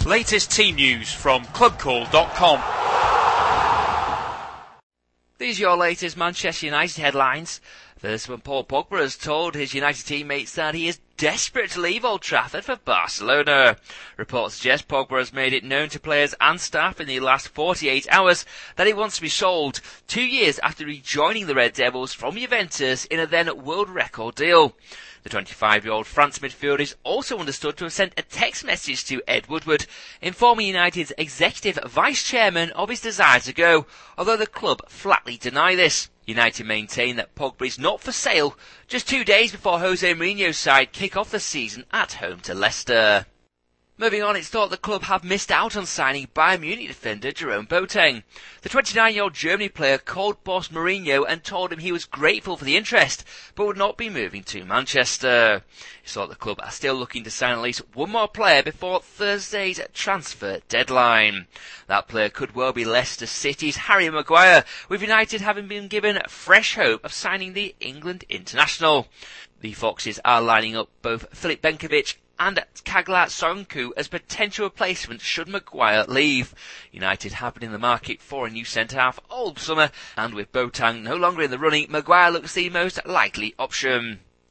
Latest team news from clubcall.com. These are your latest Manchester United headlines. First one, Paul Pogba has told his United teammates that he is desperate to leave Old Trafford for Barcelona. Reports suggest Pogba has made it known to players and staff in the last 48 hours that he wants to be sold 2 years after rejoining the Red Devils from Juventus in a then world record deal. The 25-year-old France midfielder is also understood to have sent a text message to Ed Woodward, informing United's executive vice-chairman of his desire to go, although the club flatly deny this. United maintain that Pogba is not for sale, just 2 days before Jose Mourinho's side kick off the season at home to Leicester. Moving on, it's thought the club have missed out on signing Bayern Munich defender Jerome Boateng. The 29-year-old Germany player called boss Mourinho and told him he was grateful for the interest, but would not be moving to Manchester. It's thought the club are still looking to sign at least one more player before Thursday's transfer deadline. That player could well be Leicester City's Harry Maguire, with United having been given fresh hope of signing the England international. The Foxes are lining up both Filip Benkovic and Kagla Soyuncu as potential replacements should Maguire leave. United have been in the market for a new centre-half all summer, and with Boateng no longer in the running, Maguire looks the most likely option.